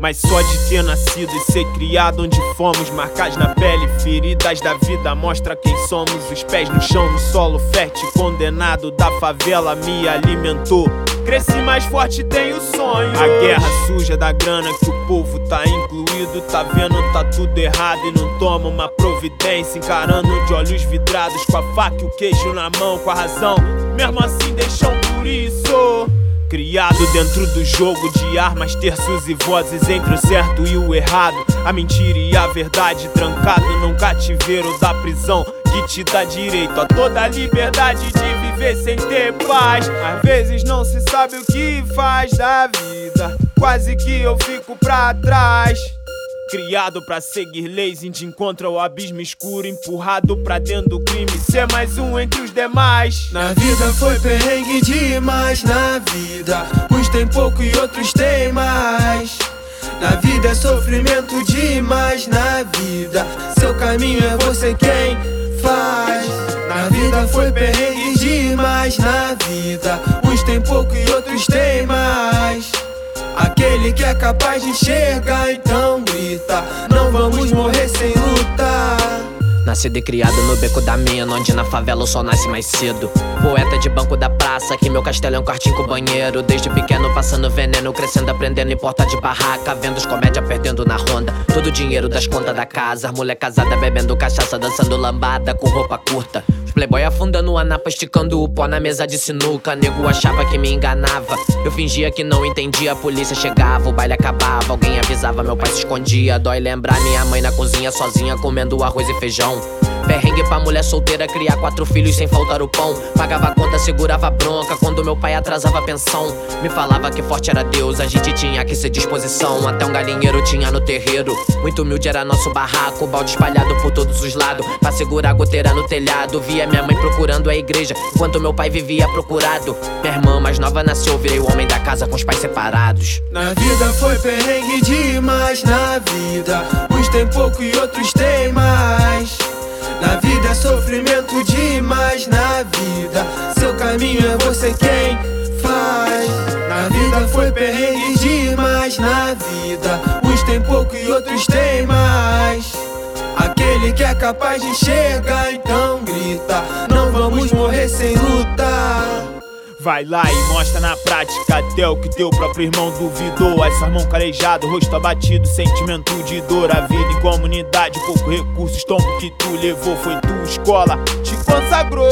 Mas só de ter nascido e ser criado onde fomos, marcados na pele, feridas da vida, mostra quem somos. Os pés no chão, no solo fértil, condenado da favela me alimentou. Cresci mais forte, tenho sonho. A guerra suja da grana que o povo tá incluído, tá vendo, tá tudo errado e não toma uma providência. Encarando de olhos vidrados, com a faca e o queijo na mão, com a razão, mesmo assim deixam por isso. Criado dentro do jogo de armas, terços e vozes entre o certo e o errado, a mentira e a verdade, trancado num cativeiro da prisão que te dá direito a toda a liberdade de viver sem ter paz. Às vezes não se sabe o que faz da vida, quase que eu fico pra trás. Criado pra seguir leis, indo de encontro ao abismo escuro, empurrado pra dentro do crime, ser mais um entre os demais. Na vida foi perrengue demais, na vida uns tem pouco e outros tem mais. Na vida é sofrimento demais, na vida seu caminho é você quem faz. Na vida foi perrengue demais, na vida uns tem pouco e outros tem mais. Aquele que é capaz de enxergar, então grita, não vamos morrer sem lutar. Nascido e criado no beco da mina, onde na favela o sol nasce mais cedo. Poeta de banco da praça, que meu castelo é um quartinho com banheiro. Desde pequeno passando veneno, crescendo, aprendendo em porta de barraca, vendo os comédia perdendo na ronda todo o dinheiro das contas da casa. Mulher casada bebendo cachaça, dançando lambada com roupa curta. Os playboy afundando a napa, esticando o pó na mesa de sinuca. Nego achava que me enganava, eu fingia que não entendia. A polícia chegava, o baile acabava, alguém avisava, meu pai se escondia. Dói lembrar minha mãe na cozinha sozinha, comendo arroz e feijão. Perrengue pra mulher solteira, criar 4 filhos sem faltar o pão. Pagava a conta, segurava a bronca quando meu pai atrasava a pensão. Me falava que forte era Deus, a gente tinha que ser disposição. Até um galinheiro tinha no terreiro, muito humilde era nosso barraco. Balde espalhado por todos os lados, pra segurar a goteira no telhado. Via minha mãe procurando a igreja, enquanto meu pai vivia procurado. Minha irmã mais nova nasceu, virei o homem da casa com os pais separados. Na vida foi perrengue demais, na vida uns tem pouco e outros tem mais. Na vida é sofrimento demais, na vida seu caminho é você quem faz. Na vida foi perrengue demais, na vida uns tem pouco e outros tem mais. Aquele que é capaz de enxergar, então grita, não vamos morrer sem lutar. Vai lá e mostra na prática até o que teu próprio irmão duvidou. Essa mão calejado, rosto abatido, sentimento de dor. A vida em comunidade, pouco recursos, tombo que tu levou. Foi tua escola, te consagrou.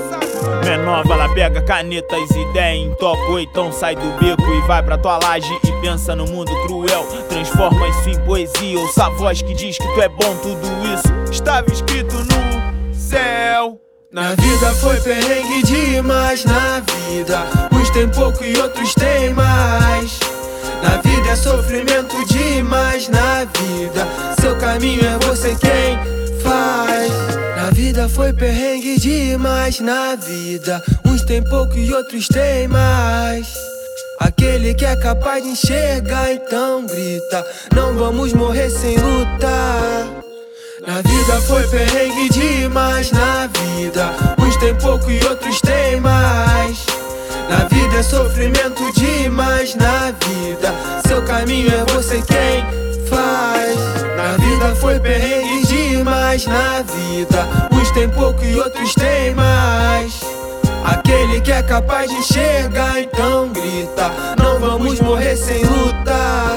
Menor, vai lá, pega canetas, ideia em topo. Então sai do beco e vai pra tua laje e pensa no mundo cruel. Transforma isso em poesia, ouça a voz que diz que tu é bom. Tudo isso estava escrito no céu. Na vida foi perrengue demais, na vida uns tem pouco e outros tem mais. Na vida é sofrimento demais, na vida seu caminho é você quem faz. Na vida foi perrengue demais, na vida uns tem pouco e outros tem mais. Aquele que é capaz de enxergar, então grita, não vamos morrer sem lutar. Na vida foi perrengue demais, na vida uns tem pouco e outros tem mais. Na vida é sofrimento demais, na vida seu caminho é você quem faz. Na vida foi perrengue demais, na vida uns tem pouco e outros tem mais. Aquele que é capaz de enxergar, então grita, não vamos morrer sem lutar.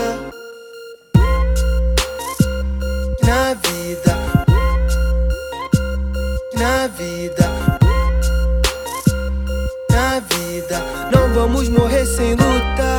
Na vida, na vida, na vida, não vamos morrer sem lutar.